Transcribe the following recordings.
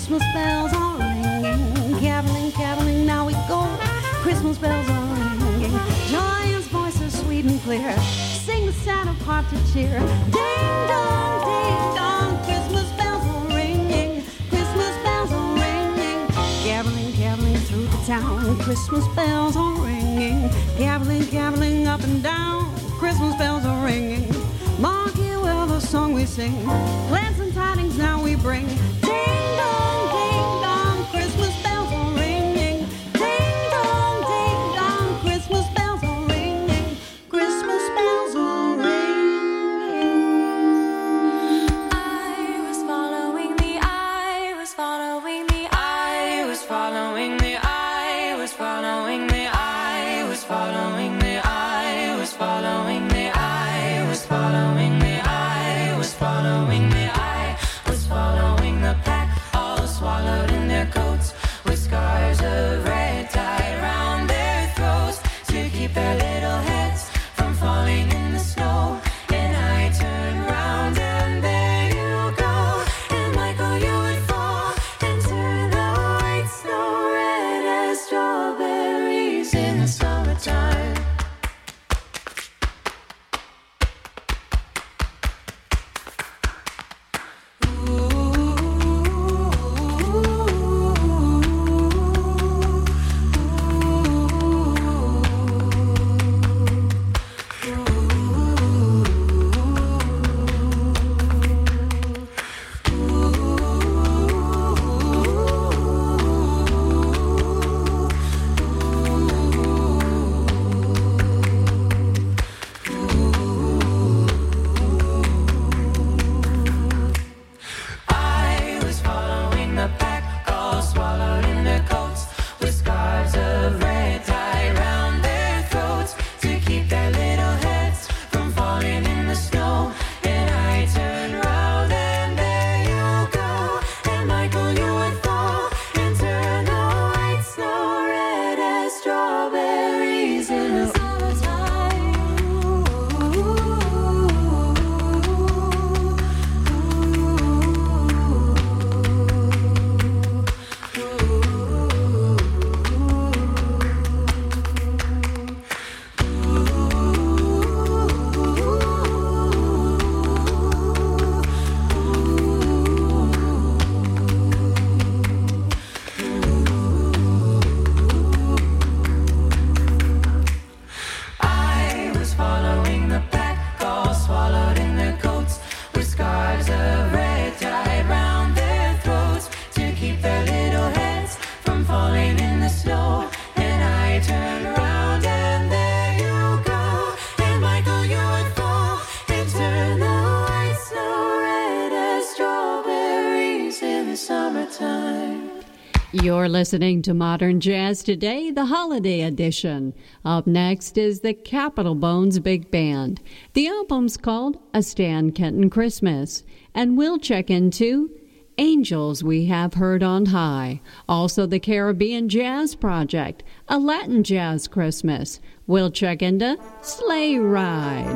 Christmas bells are ringing, caroling, caroling, now we go. Christmas bells are ringing, joyous voices sweet and clear, sing the sad of heart to cheer. Ding dong, Christmas bells are ringing, Christmas bells are ringing, caroling, caroling through the town. Christmas bells are ringing, caroling, caroling up and down. Christmas bells are ringing, mark you well the song we sing, pleasant tidings now we bring. Ding dong, Christmas bells are ringing. Ding dong, Christmas bells are ringing. Christmas bells are ringing. I was following the I was following the I was following the I was following the I was following the I was following the I was following the I was following the I was following the pack, all swallowed in their coats, with scarves of red tied round their throats to keep their little heads from falling in the snow. And I turned round and there you go, and Michael, you would fall and turn the white snow red as strawberries in the summertime. I was following the pack, all swallowed in their coats, with scarves of red tied round their throats to keep their little heads from falling in the snow. And I turned round and there you go, and Michael, you would fall and turn the white snow red as strawberries in the summertime. I was following the pack, all swallowed in their coats, with scarves of red tied round their throats to keep their little heads from falling in the snow. And I turned round and there you go, and Michael, you would fall and turn the white snow red as strawberries in the summertime. You're listening to Modern Jazz Today, the holiday edition. Up next is the Capitol Bones Big Band. The album's called A Stan Kenton Christmas, and we'll check into Angels We Have Heard on High. Also the Caribbean Jazz Project, a Latin Jazz Christmas. We'll check into Sleigh Ride.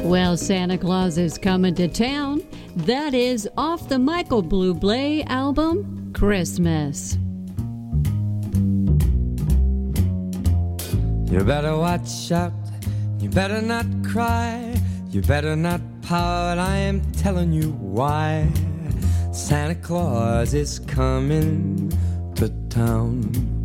Well, Santa Claus is coming to town. That is off the Michael Bublé album, Christmas. You better watch out, you better not cry, you better not pout, I am telling you why. Santa Claus is coming to town.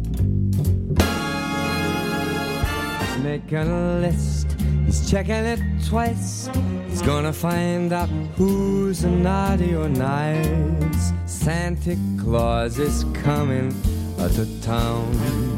He's making a list, he's checking it twice. He's gonna find out who's naughty or nice. Santa Claus is coming to town.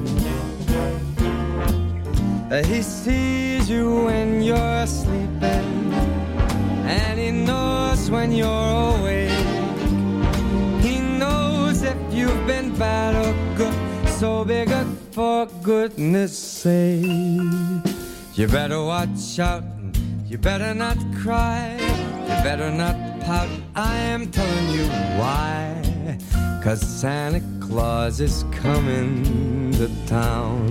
He sees you when you're sleeping, and he knows when you're awake. He knows if you've been bad or good, so be good for goodness sake. You better watch out, you better not cry, you better not pout, I am telling you why. 'Cause Santa Claus is coming to town.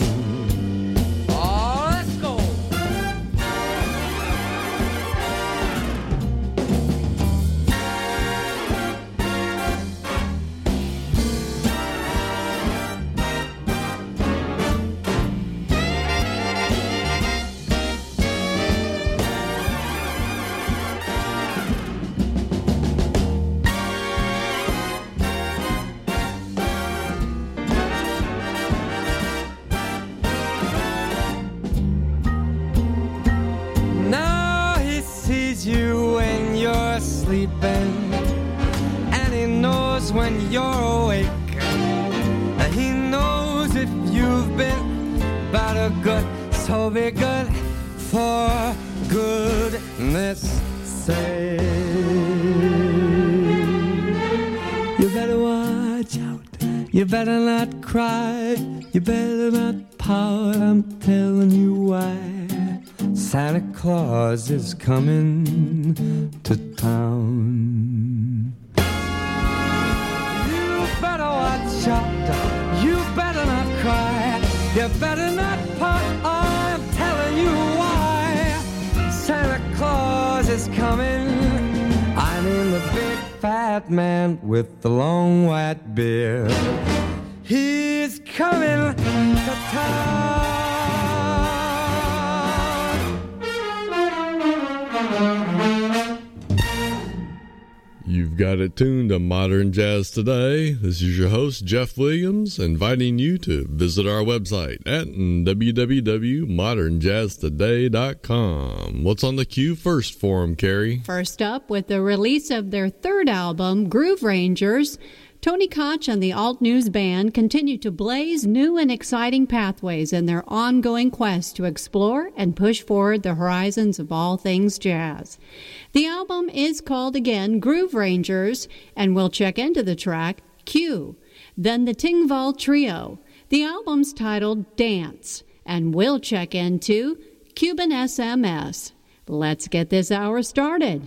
You when you're sleeping, and he knows when you're awake. He knows if you've been bad or good, so be good for goodness sake. You better watch out, you better not cry, you better not pout, I'm telling you why. Santa Claus is coming to town. You better watch out, you better not cry, you better not pout, I'm telling you why. Santa Claus is coming, I mean the big fat man with the long white beard. He's coming to town. You've got it tuned to Modern Jazz Today. This is your host, Jeff Williams, inviting you to visit our website at www.modernjazztoday.com. What's on the queue first for them, Carrie? First up, with the release of their third album, Groove Rangers, Tony Koch and the Alt News Band continue to blaze new and exciting pathways in their ongoing quest to explore and push forward the horizons of all things jazz. The album is called again Groove Rangers, and we'll check into the track Q. Then the Tingval Trio. The album's titled Dance, and we'll check into Cuban SMS. Let's get this hour started.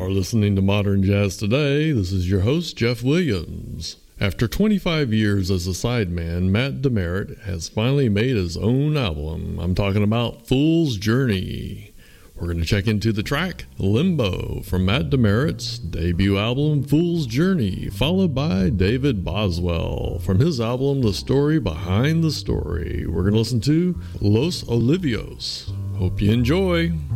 are listening to Modern Jazz Today. This is your host, Jeff Williams. After 25 years as a sideman, Matt DeMeritt has finally made his own album. I'm talking about Fool's Journey. We're going to check into the track Limbo from Matt DeMeritt's debut album Fool's Journey, followed by David Boswell from his album The Story Behind the Story. We're going to listen to Los Olivios. Hope you enjoy.